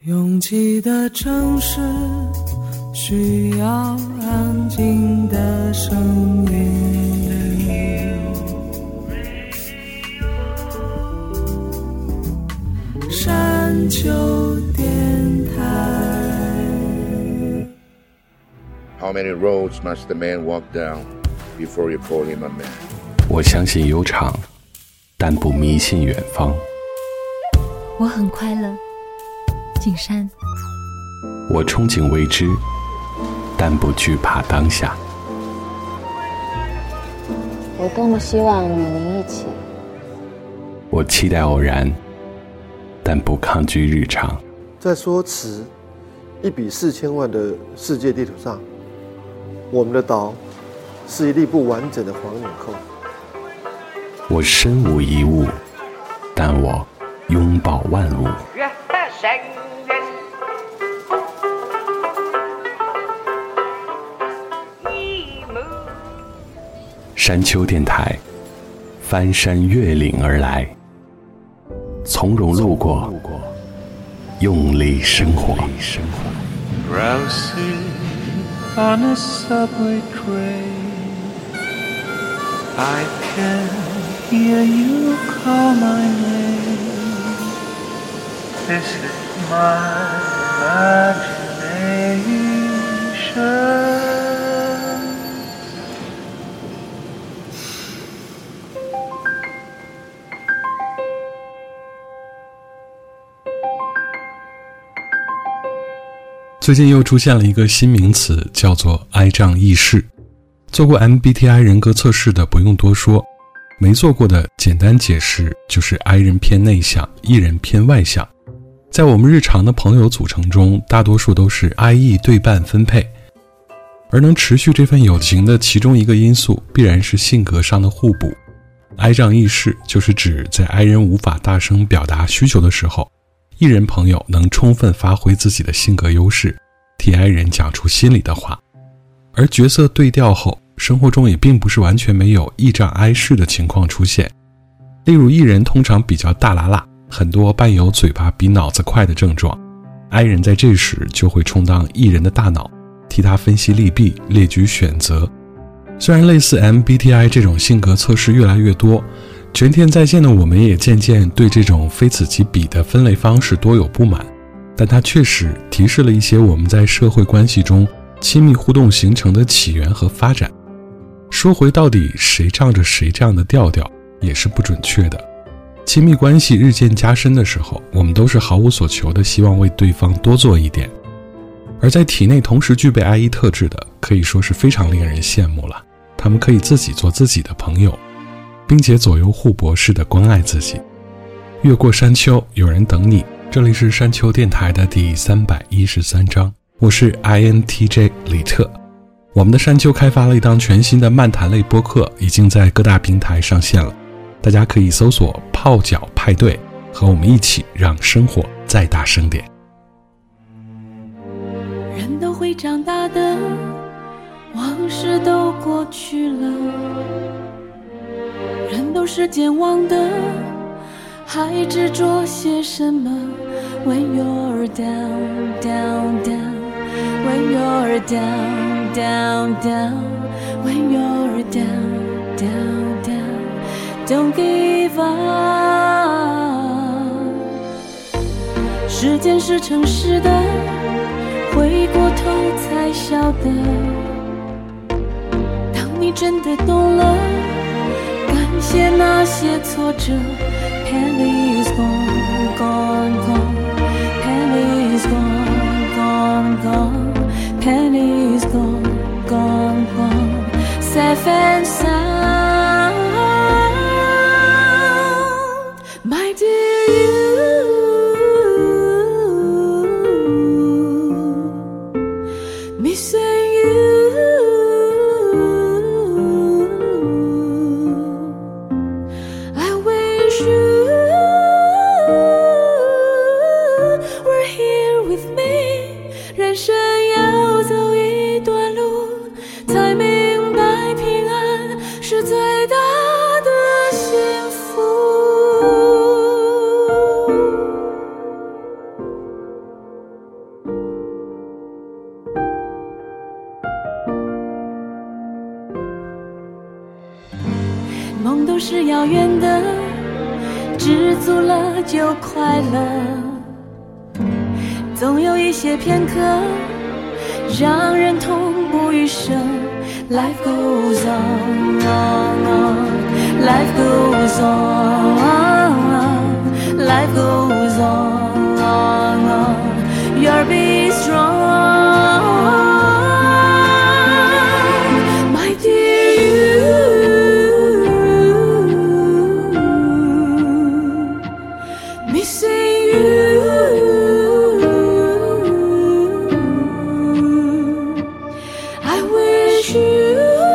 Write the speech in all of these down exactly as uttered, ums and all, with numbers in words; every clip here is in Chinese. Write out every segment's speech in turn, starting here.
拥挤的城市需要安静的声音，山丘电台。 How many roads must the man walk down before you call him a man? 我相信悠长，但不迷信远方。 我很快乐，景山。 我憧憬未知，但不惧怕当下。 我多么希望与您一起。 我期待偶然，但不抗拒日常。 在说词一比四千万的世界地图上，我们的岛是一粒不完整的黄纽扣。 我身无一物，但我拥抱万物。山丘电台，翻山越岭而来，从容路过，用力生活。 Drowsy on a subway train, I can hear you call my name. This is my imagination. 最近又出现了一个新名词，叫做哀障意识。做过 M B T I 人格测试的不用多说，没做过的简单解释就是 I 人偏内向， E 人偏外向。在我们日常的朋友组成中，大多数都是 I E 对半分配，而能持续这份友情的其中一个因素必然是性格上的互补。哀障意识就是指在 I 人无法大声表达需求的时候，E 人朋友能充分发挥自己的性格优势，替 I 人讲出心里的话。而角色对调后，生活中也并不是完全没有E障 I 式的情况出现。例如 E 人通常比较大喇喇，很多伴有嘴巴比脑子快的症状， I 人在这时就会充当 E 人的大脑，替他分析利弊，列举选择。虽然类似 M B T I 这种性格测试越来越多，全天在线的我们也渐渐对这种非此即彼的分类方式多有不满，但它确实提示了一些我们在社会关系中亲密互动形成的起源和发展。说回到底谁仗着谁这样的调调也是不准确的。亲密关系日渐加深的时候，我们都是毫无所求的希望为对方多做一点，而在体内同时具备 I E 特质的，可以说是非常令人羡慕了。他们可以自己做自己的朋友，并且左右互搏式的关爱自己。越过山丘，有人等你。这里是山丘电台的第三百一十三章，我是 I N T J 李特。我们的山丘开发了一档全新的漫谈类播客，已经在各大平台上线了，大家可以搜索泡脚派对，和我们一起让生活再大声点。 人都会长大的，往事都过去了，人都是健忘的，还执着些什么 When you're down, down, down When you're down, down, down When you're down, down, down Don't give up 时间是诚实的，回过头才晓得，当你真的懂了，感谢那些挫折。Penny is gone, gone, gone. Penny is gone, gone, gone. Penny is gone, gone, gone. Safe and sound, my dear you. Missing you. I wish you.人生要走一段路，才明白平安是最大的幸福。 Drowsy 是遥远的，知足了就快乐。总有一些片刻让人痛不欲生。 Life goes on, on, on. Life goes on, on. Life goes on, on, on. You'll be strong, my dear you. Missing you. I wish you.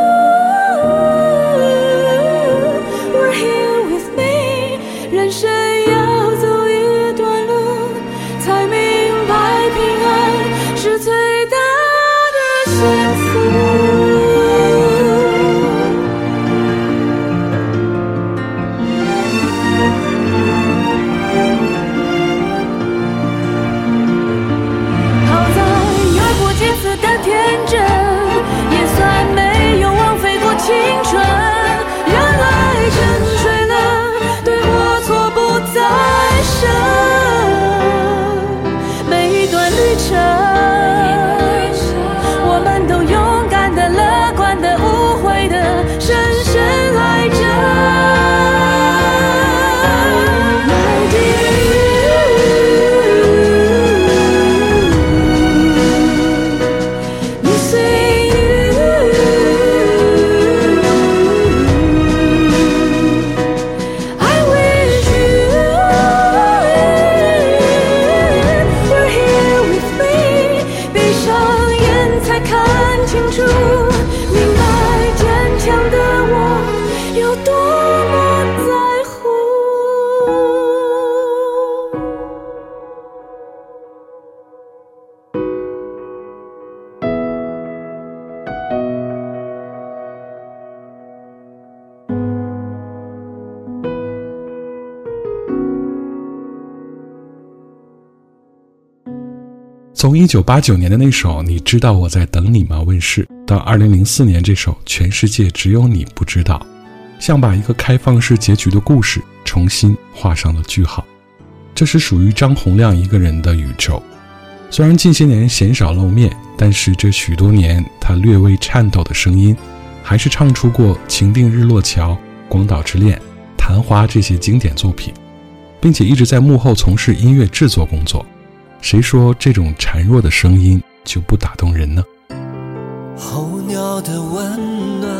从一九八九年的那首《你知道我在等你吗》问世，到二零零四年这首《全世界只有你不知道》，像把一个开放式结局的故事重新画上了句号。这是属于张洪量一个人的宇宙。虽然近些年鲜少露面，但是这许多年他略微颤抖的声音，还是唱出过《情定日落桥》《广岛之恋》《昙花》这些经典作品，并且一直在幕后从事音乐制作工作。谁说这种孱弱的声音就不打动人呢？ 候鸟的温暖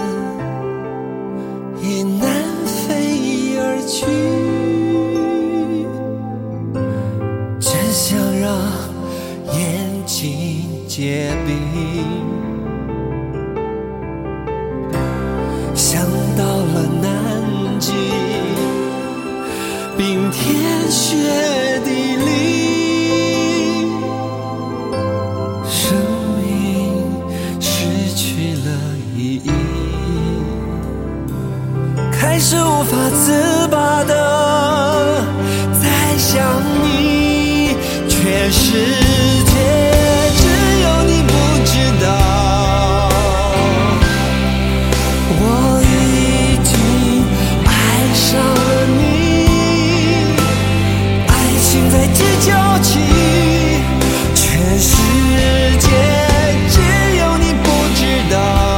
已南飞而去，真想让眼睛结冰，想到了南极冰天雪地里，开始无法自拔的在想你，全世界只有你不知道，我已经爱上了你，爱情在直角起，全世界只有你不知道，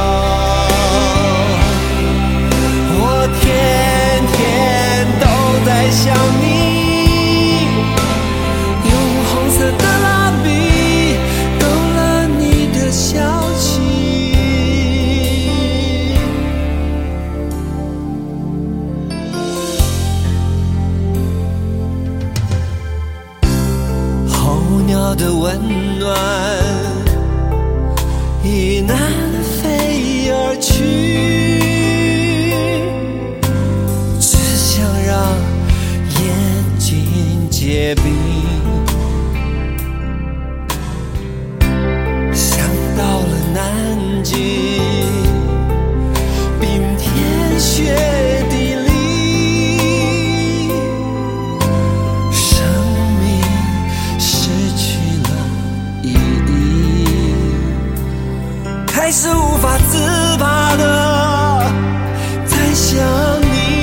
天天都在想你，用红色的蜡笔勾勒你的笑情。候鸟的温暖已南飞而去，结冰，想到了南极冰天雪地里，生命失去了意义，开始无法自拔的在想你，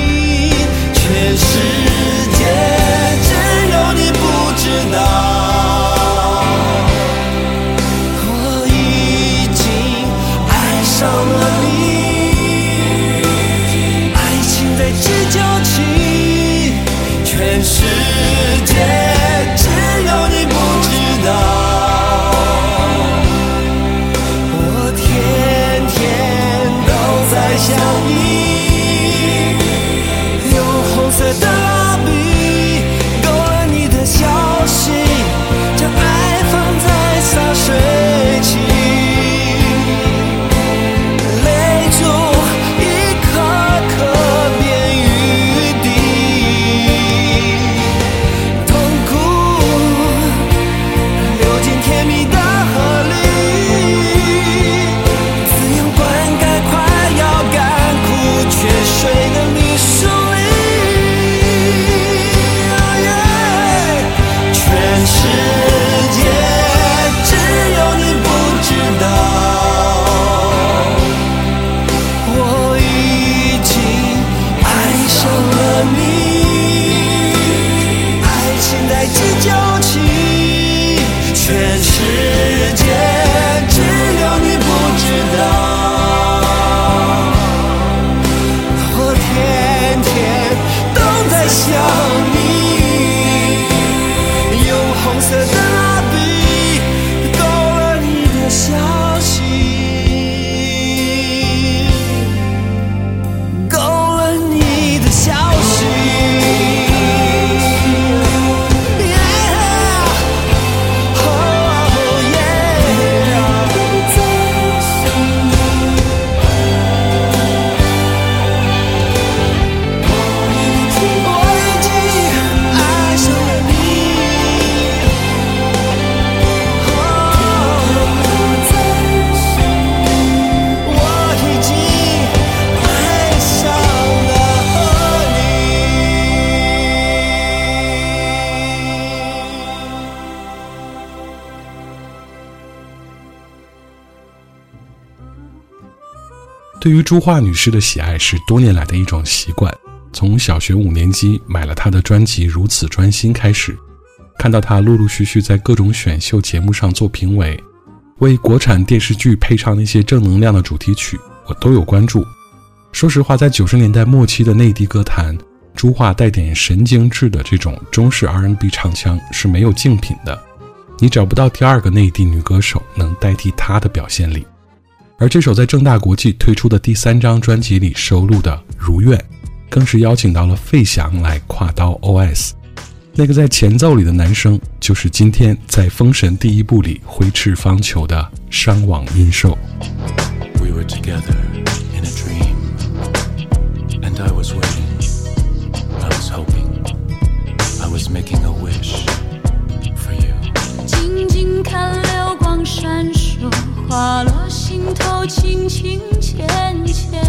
对于朱桦女士的喜爱是多年来的一种习惯，从小学五年级买了她的专辑《如此专心》开始，看到她陆陆续续在各种选秀节目上做评委，为国产电视剧配唱那些正能量的主题曲，我都有关注。说实话，在九十年代末期的内地歌坛，朱桦带点神经质的这种中式 R and B 唱腔是没有竞品的，你找不到第二个内地女歌手能代替她的表现力。而这首在正大国际推出的第三张专辑里收录的《如愿》，更是邀请到了费翔来跨刀 O S。 那个在前奏里的男生，就是今天在《封神》第一部里挥斥方遒的伤亡阴寿。 We were together in a dream, and I was waiting, I was hoping, I was making a wish for you。 静静看流光闪烁，滑落心头，轻轻浅浅。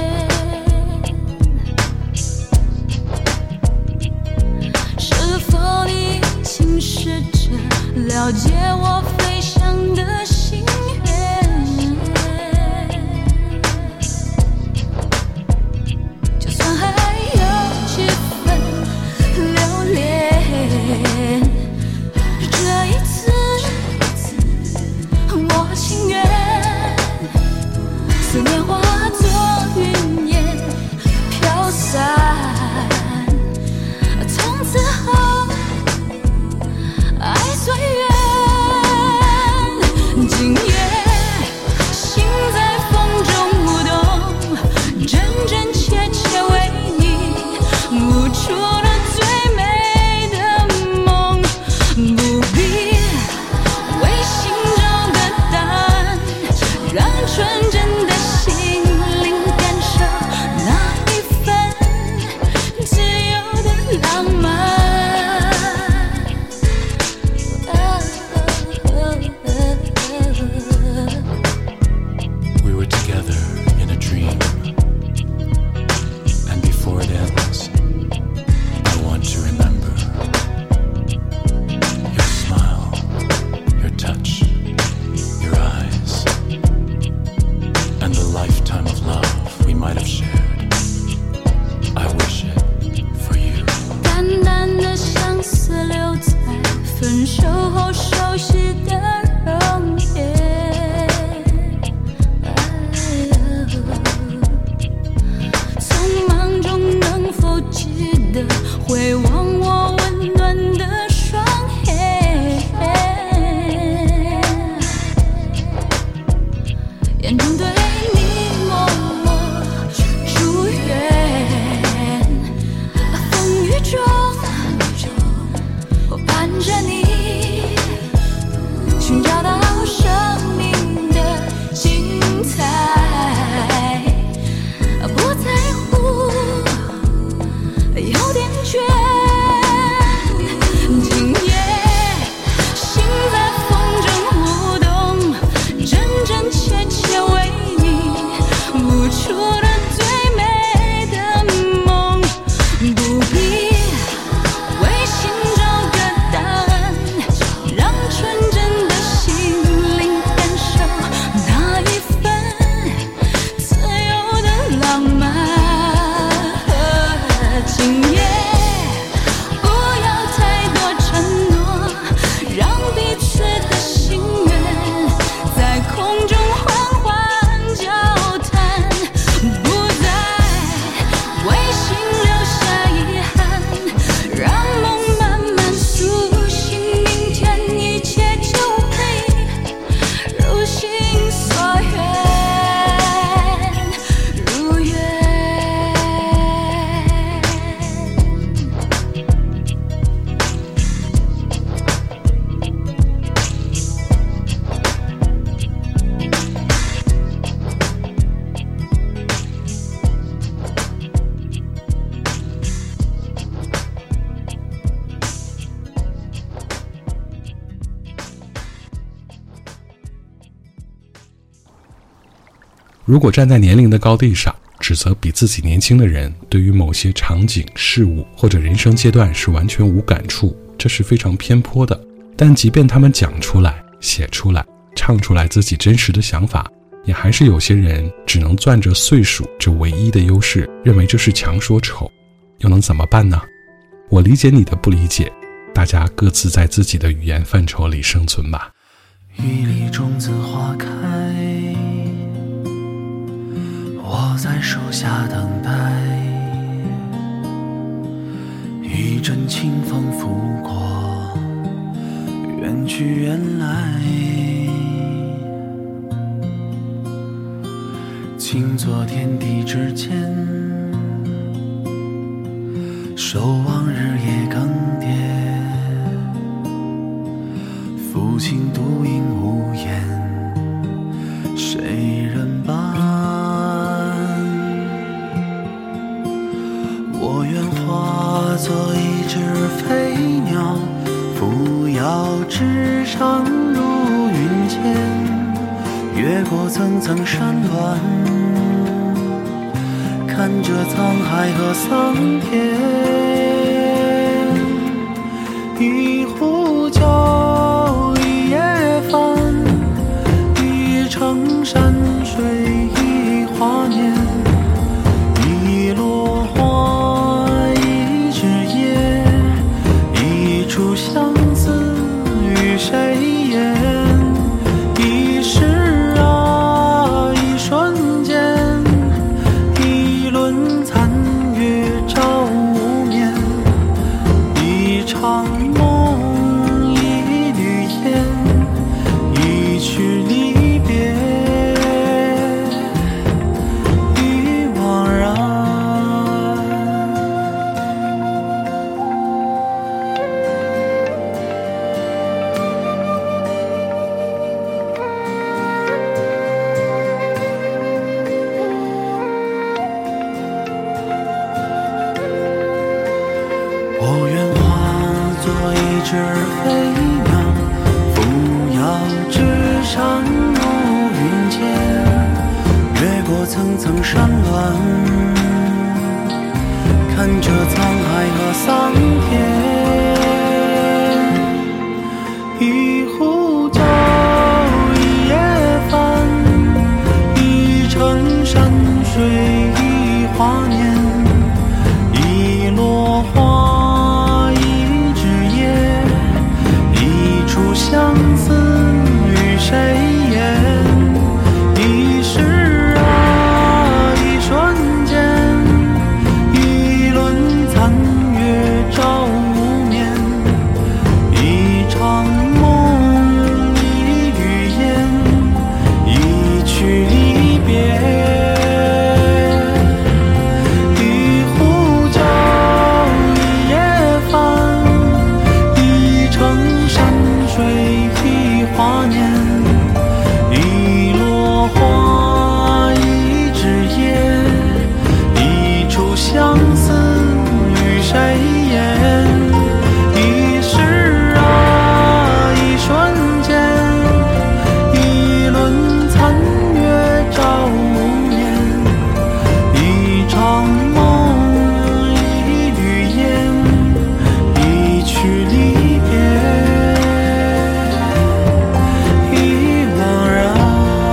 是否你已经试着了解我飞翔的心愿？就算还有几分留恋，这一次我情愿思念化作云烟飘散，从此后爱随缘。今夜心在风中舞动，真真切切为你舞出了最美的梦，不必为心找个答案，让纯真的心灵感受那一份自由的浪漫。 We were together in a dream, and before it ends, I want to remember your smile, your touch, your eyes, and the lifetime of love we might have shared. I wish it for you。 淡淡的相思留在分手后熟悉的容颜，匆忙中能否记得回望我温暖的双眼，眼中对你默默祝愿，风雨中我伴着你，寻找到生命的精彩，不在乎有点倦。今夜心在风中舞动，真真切切为你舞出了最美的梦，不必为心找个答案，让纯真的心灵感受那一份自由的浪漫。今夜不要太多承诺，让彼此的心愿在空中缓缓交谈，不再为心留下遗憾，让梦慢慢苏醒，明天一切就可以如心所愿，如愿。 如果站在年龄的高地上，指责比自己年轻的人对于某些场景、事物或者人生阶段是完全无感触，这是非常偏颇的。但即便他们讲出来、写出来、唱出来自己真实的想法， 也还是有些人只能攥着岁数这唯一的优势，认为这是强说丑，又能怎么办呢？我理解你的不理解，大家各自在自己的语言范畴里生存吧。 雨里种子花开，我在树下等待，一阵清风拂过，远去远来，倾作天地之间，守望日夜更迭，抚琴独饮无言，谁人伴？我愿化作一只飞鸟，扶摇直上入云间，越过层层山峦，看着沧海和桑田。一壶酒，一夜饭，一程山水，一华年，一落花，一枝叶，一处相思与谁言？一世啊，一瞬间，一轮残月照无眠，一场梦，一缕烟，一曲离别，一惘然。我愿化作一只飞鸟，扶摇直上入云间，越过层层山峦，看着沧海和桑田。一壶酒，一夜饭，一程山水，一华年，一落花，一枝叶，一处相思与谁言？一世啊，一瞬间，一轮残月照无眠，一场梦，一缕烟，一曲离别。一壶酒，一夜饭，一程山水，一华年，一落花，一枝叶，一处相思与谁言？一世啊，一瞬间，一轮残月照无眠，一场梦，一缕烟，一曲离别，一惘然。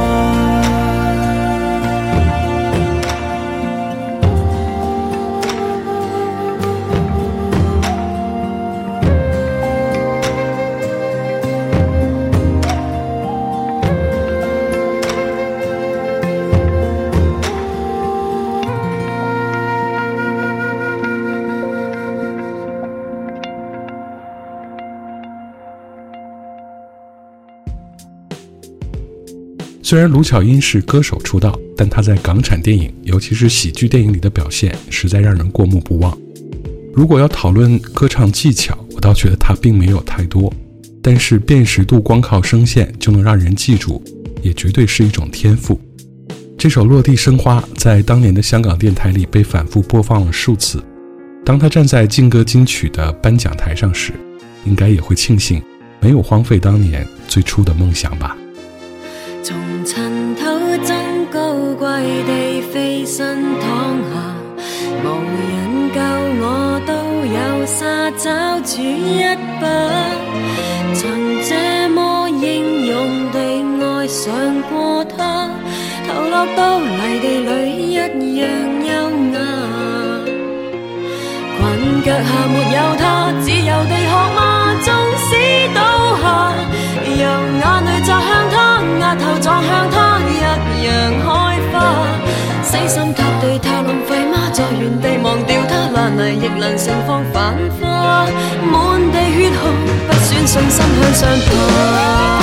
虽然卢巧音是歌手出道，但她在港产电影，尤其是喜剧电影里的表现实在让人过目不忘。如果要讨论歌唱技巧，我倒觉得她并没有太多，但是辨识度光靠声线就能让人记住，也绝对是一种天赋。这首《落地生花》在当年的香港电台里被反复播放了数次。当她站在劲歌金曲的颁奖台上时，应该也会庆幸没有荒废当年最初的梦想吧。 從塵土中高貴地飛身躺下，無人救我都有沙找住一把，曾這麼英勇地愛上過他， 投落到泥地里一样優雅。裙腳下沒有他，自由地學嗎？縱使倒下，由眼淚擲向他，額頭撞向他，一樣開花。死心塌地太浪費嗎？在原地忘掉他，爛泥亦能盛放繁花。滿地血紅，不算信心向上爬。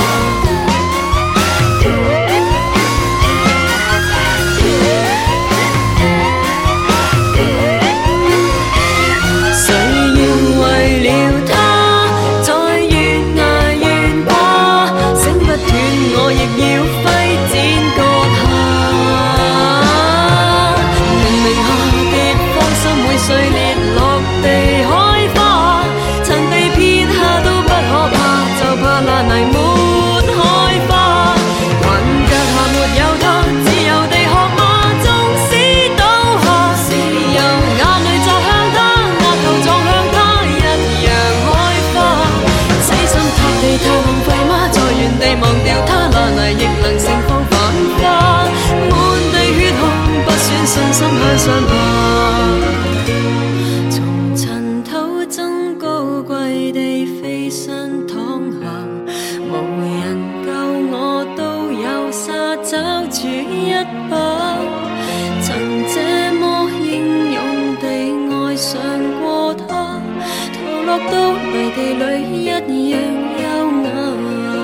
上爬，從塵土中高貴地飛身躺下，無人救我都有沙找住一把，曾這麼英勇地愛上過他，投落到泥地裏一樣優雅，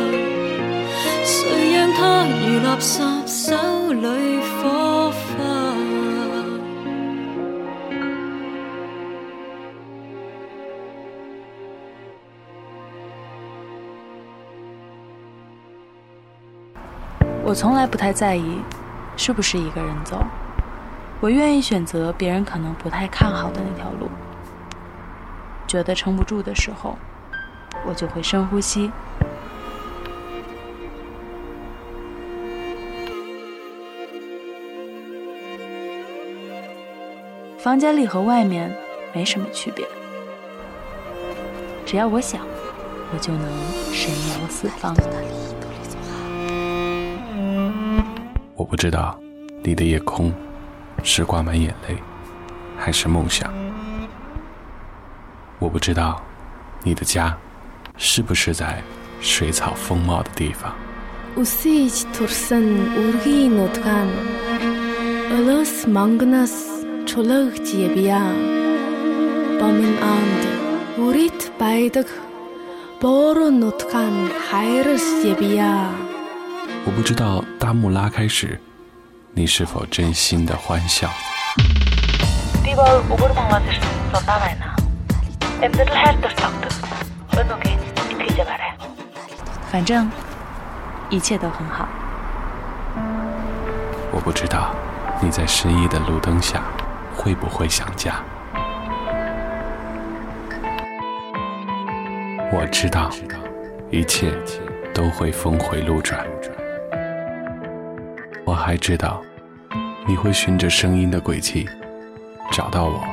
誰讓他如垃圾手裏火花。 我从来不太在意是不是一个人走，我愿意选择别人可能不太看好的那条路。觉得撑不住的时候，我就会深呼吸。房间里和外面没什么区别，只要我想，我就能神游四方。 我不知道你的夜空是挂满眼泪还是梦想，我不知道你的家是不是在水草丰茂的地方。 Үсэж турсан үргийн нутгаан Өлөөс мангнаас чулуугч явъя. Бомын анд үрит байдаг бооруу нутгаан хайрс явъя. 我不知道大幕拉开时你是否真心的欢笑。 反正一切都很好。 我不知道你在失意的路灯下会不会想家。我知道一切都会峰回路转。我还知道你会循着声音的轨迹找到我。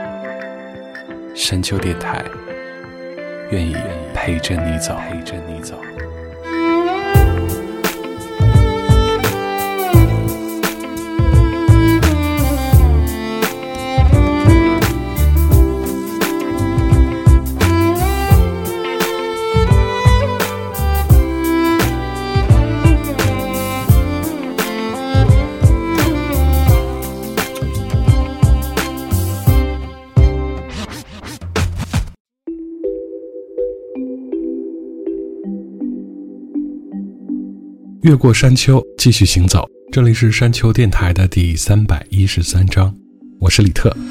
山丘电台愿意陪着你走，陪着你走。 越过山丘，继续行走。这里是山丘电台的第三百一十三章，我是李特。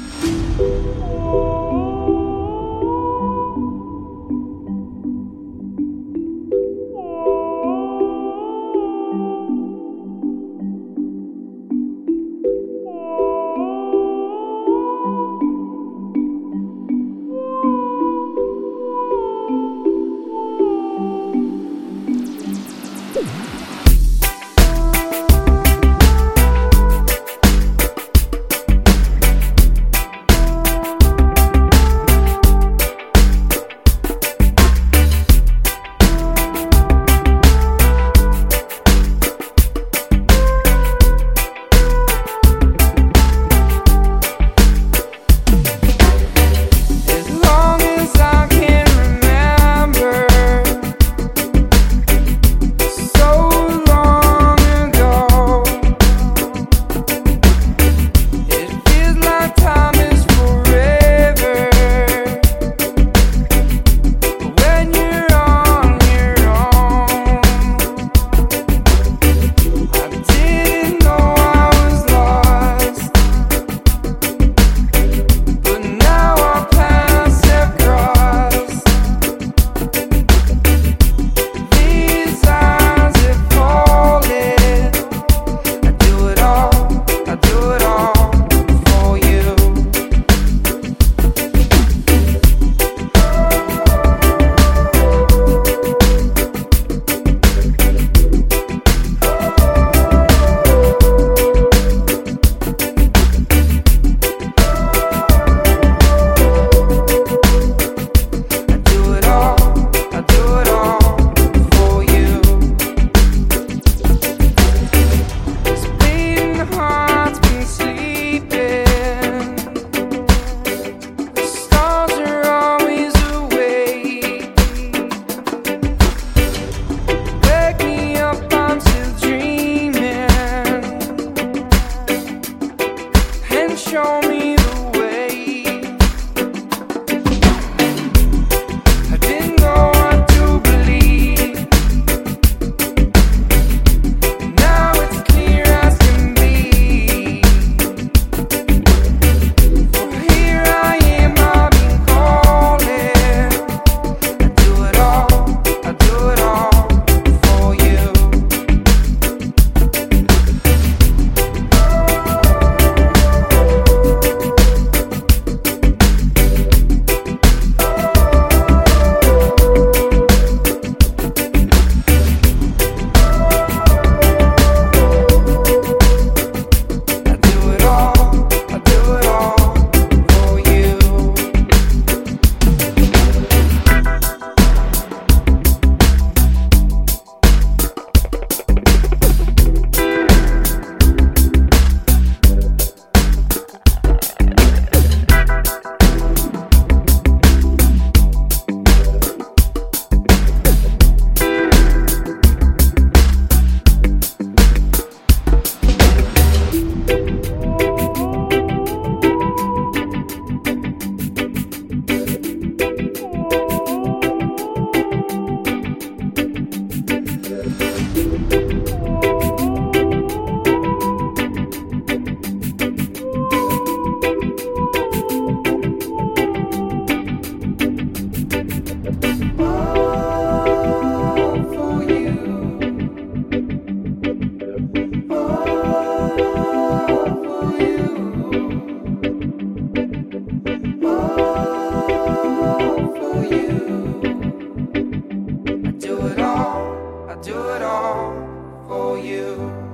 do it all for you。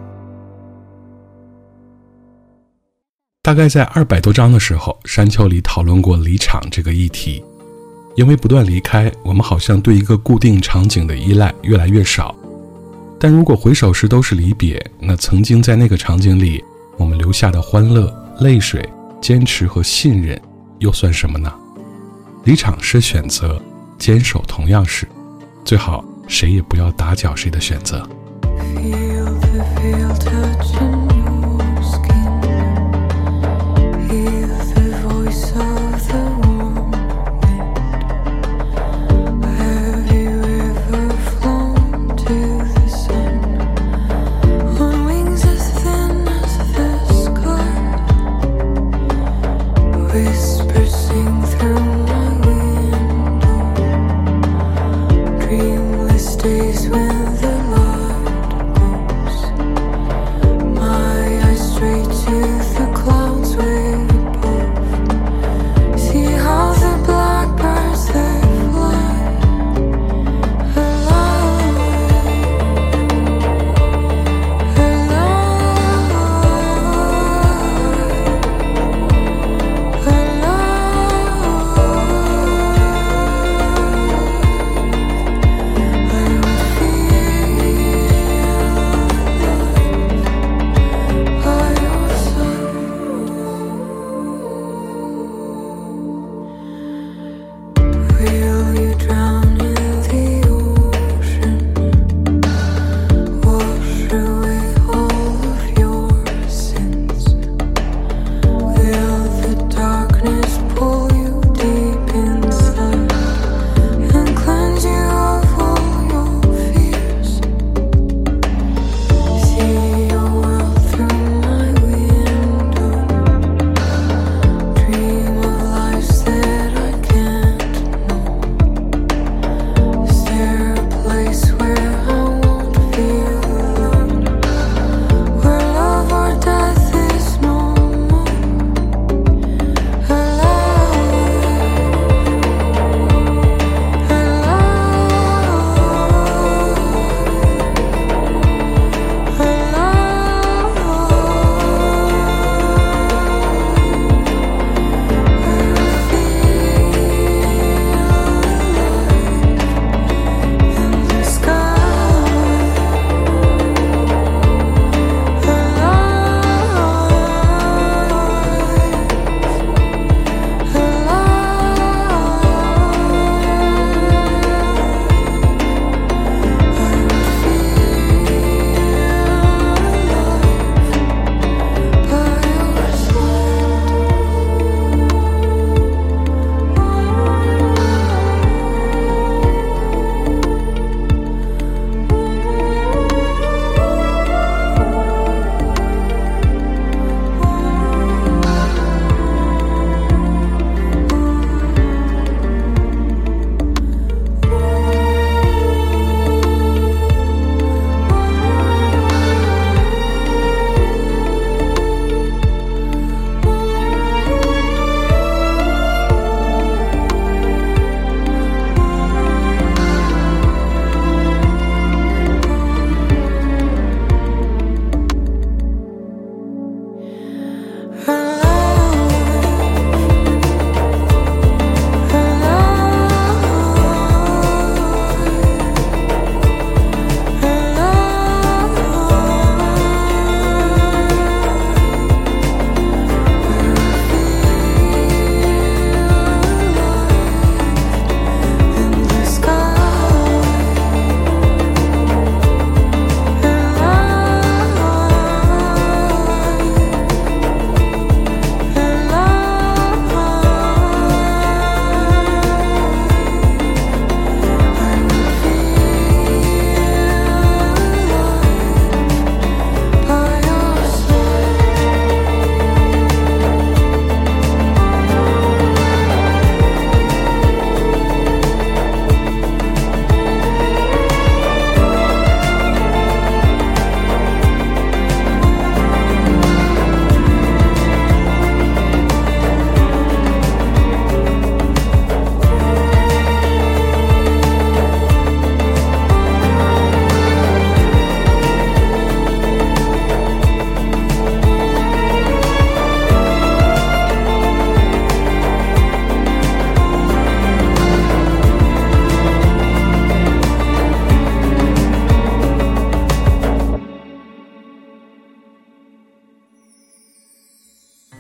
大概在二百多章的时候，山丘里讨论过离场这个议题。因为不断离开，我们好像对一个固定场景的依赖越来越少。但如果回首时都是离别，那曾经在那个场景里我们留下的欢乐、泪水、坚持和信任又算什么呢？离场是选择，坚守同样是，最好谁也不要打搅谁的选择。 Dreamless days when the light goes, my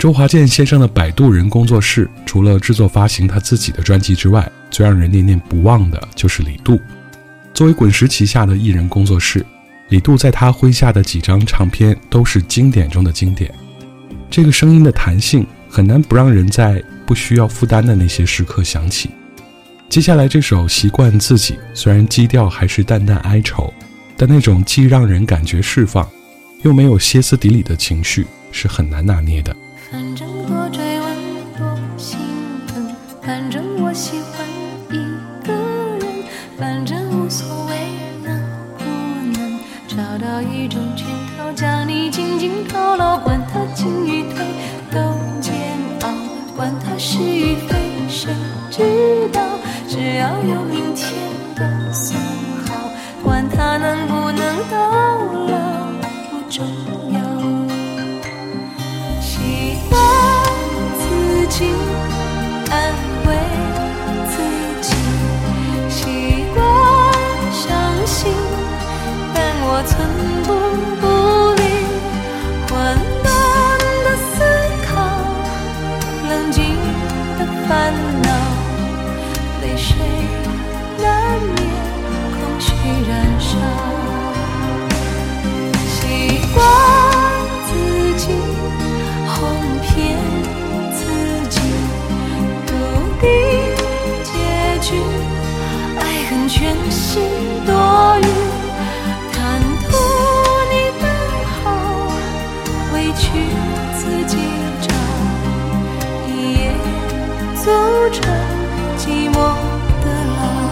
周华健先生的摆渡人工作室，除了制作发行他自己的专辑之外，最让人念念不忘的就是李杜。作为滚石旗下的艺人工作室，李杜在他麾下的几张唱片都是经典中的经典。这个声音的弹性很难不让人在不需要负担的那些时刻想起。接下来这首《习惯自己》，虽然基调还是淡淡哀愁，但那种既让人感觉释放又没有歇斯底里的情绪是很难拿捏的。 反正多追问多心疼，反正我喜欢一个人，反正无所谓能不能找到一种拳头将你紧紧套牢，管它进与退都煎熬，管它是与非谁知道，只要有明天的算好，管它能不能到老不重要。习惯自己安慰自己，习惯相信，但我寸步不离，混乱的思考，冷静的烦恼，泪水难免空虚燃烧。习惯自己哄骗自己，笃定结局，爱恨全是多余，贪图你的好，委屈自己找，一夜组成寂寞的牢。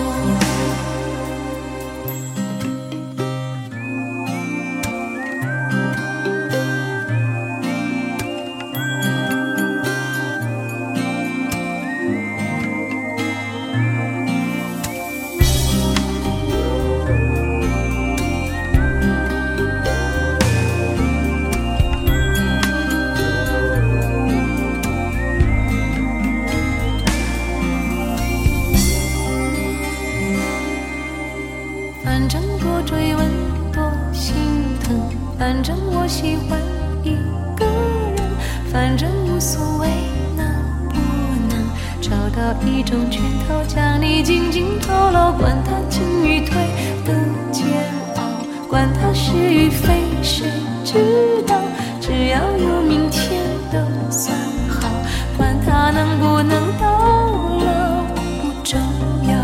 反正多追问多心疼，反正我喜欢一个人，反正无所谓能不能找到一种拳头将你紧紧套牢，管它进与退的煎熬，管它是与非谁知道，只要有明天都算好，管它能不能到老不重要。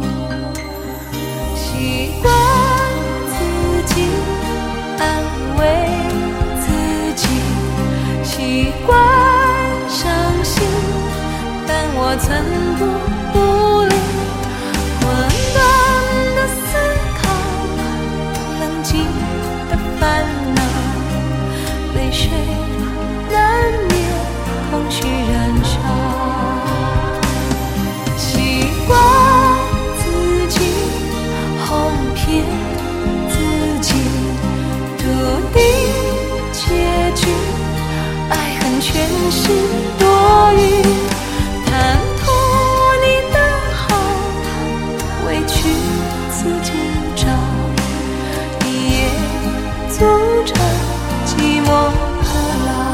习惯自己安慰自己，习惯相信，但我寸步不离，混乱的思考，冷静的烦恼，泪水难免空虚燃烧。习惯自己哄骗自己，笃定结局，爱恨全是多余，贪图你的好，委屈自己找，一夜组成寂寞的牢。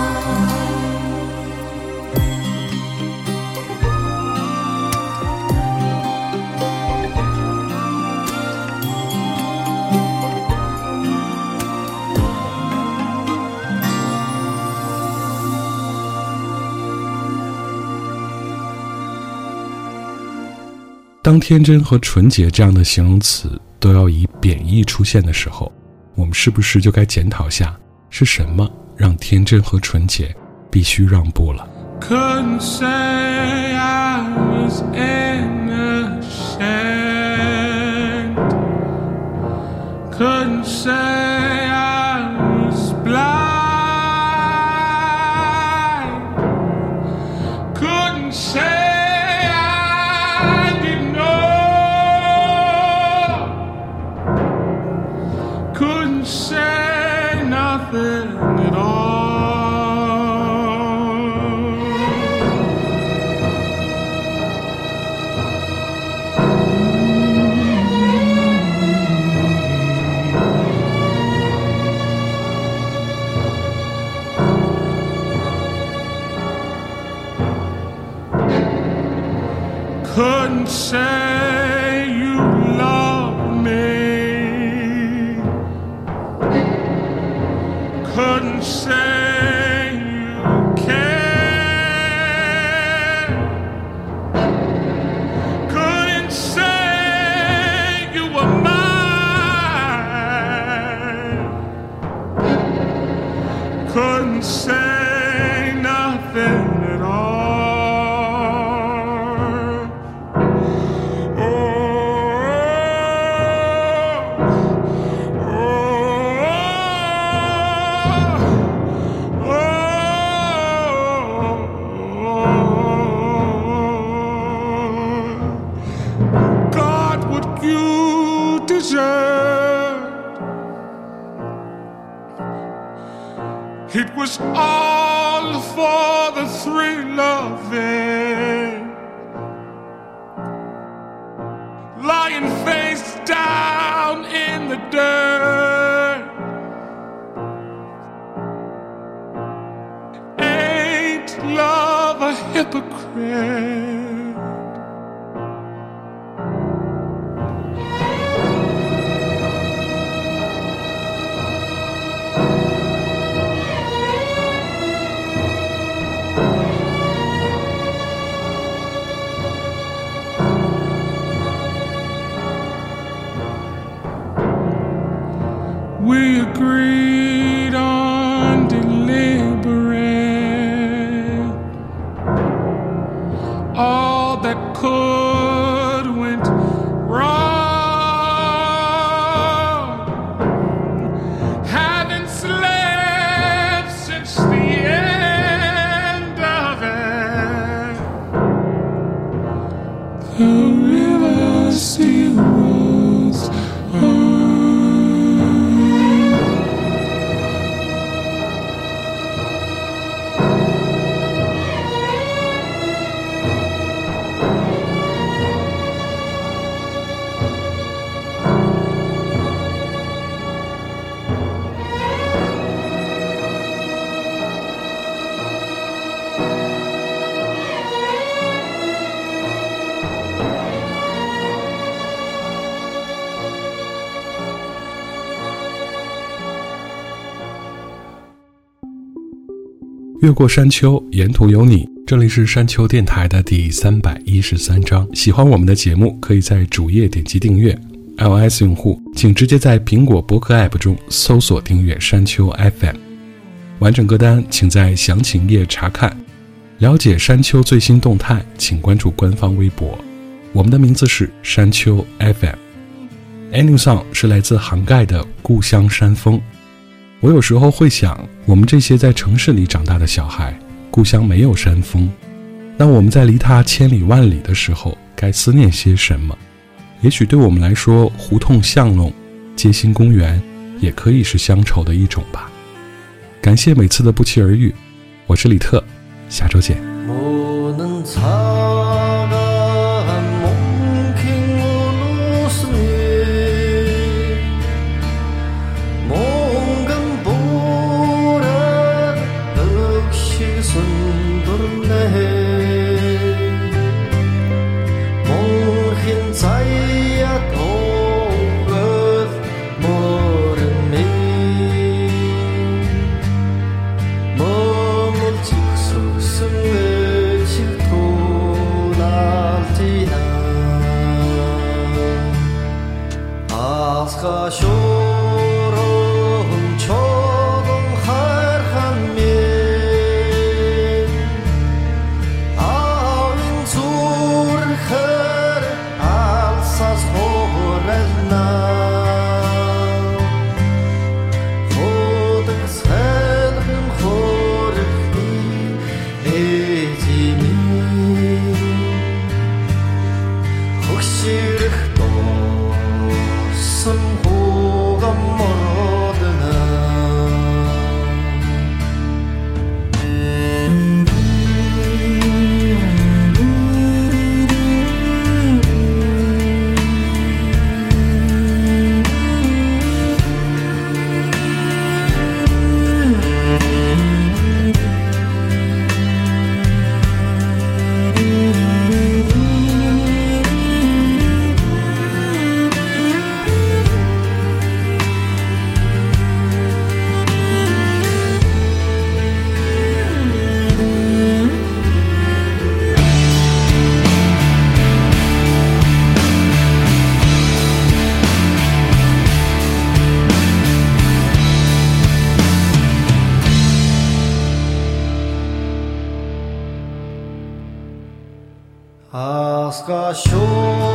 当天真和纯洁这样的形容词都要以贬义出现的时候，我们是不是就该检讨下是什么让天真和纯洁必须让步了？ Couldn't say I was innocent, couldn't say I was blind, couldn't say say nothing at all. couldn't say you love me, couldn't say you care, couldn't say you were mine, couldn't say nothing at all. It was all for the thrill of it, lying face down in the dirt. Ain't love a hypocrite? We agreed on deliberate. All that could went wrong. Haven't slept since the end of it. The river still rolls on. 越过山丘，沿途有你。这里是山丘电台的第三百一十三章。喜欢我们的节目，可以在主页点击订阅。iOS 用户请直接在苹果播客 App 中搜索订阅山丘 F M。完整歌单请在详情页查看。了解山丘最新动态，请关注官方微博。我们的名字是山丘 F M。Ending Song 是来自杭盖的《故乡山峰》。我有时候会想，我们这些在城市里长大的小孩，故乡没有山峰，那我们在离它千里万里的时候，该思念些什么？也许对我们来说，胡同巷弄、街心公园，也可以是乡愁的一种吧。感谢每次的不期而遇，我是李特，下周见。 혹시 또生活か少